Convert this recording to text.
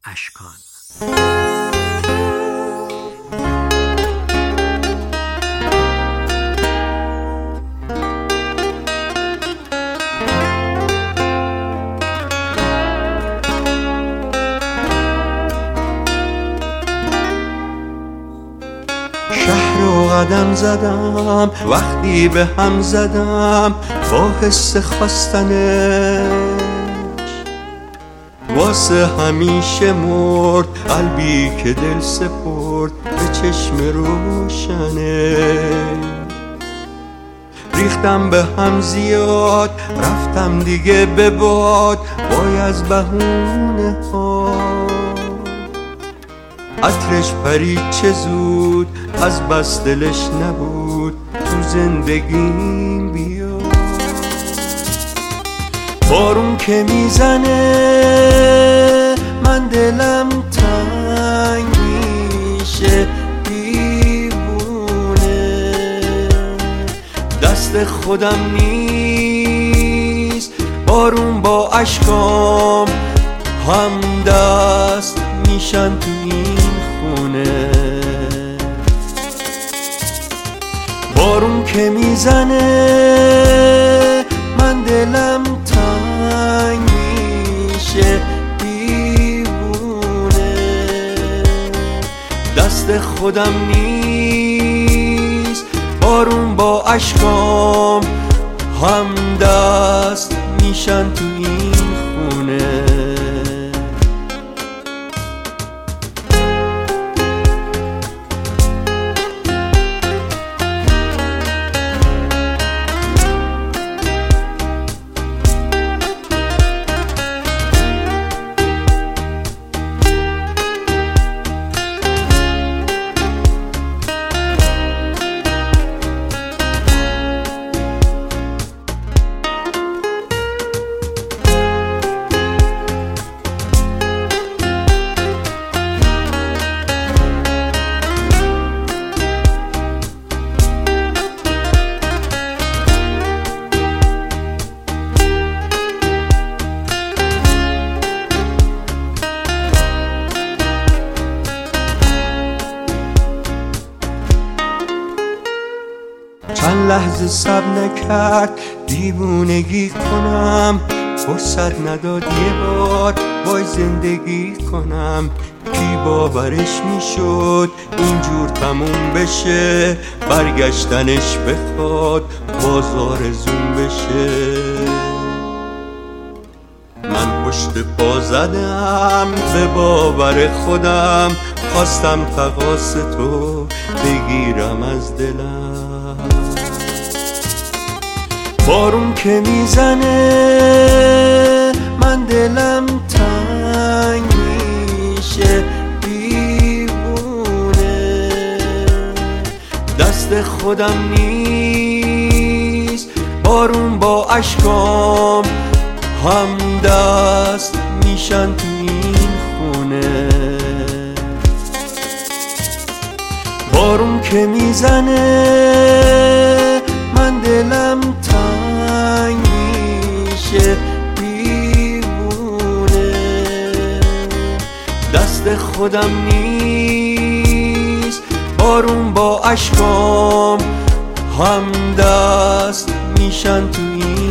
اشکان. شهر رو قدم زدم وقتی به هم زدم با حس خواستنش، واسه همیشه مرد قلبی که دل سپرد به چشم روشنش. ریختم به هم زیاد رفتم دیگه به باد وای از بهونه ها. عطرش پرید چه زود از بس دلش نبود تو زندگیم بیاد. بارون که میزنه من دلم تنگ میشه دیوونه، دست خودم نیست بارون با اشکام هم دست میشن تو این خونه. بارون که میزنه من دلم تنگ میشه دیوونه، دست خودم نیست بارون با اشکام هم دست میشن تو این خونه. چند لحظه صبر نکرد دیوونگی کنم، فرصت نداد یه بار وای زندگی کنم. کی باورش میشد اینجور تموم بشه، برگشتنش بخواد بازار زوم بشه. من پشت پا زدم به باور خودم، خواستم تقاص تو بگیرم از دلم. بارون که میزنه من دلم تنگ میشه دیوونه، دست خودم نیست بارون با اشکام هم دست میشن تو این خونه. بارون که میزنه من دلم تنگ میشه دیوونه، دست خودم نیست بارون با اشکام هم دست میشن تو این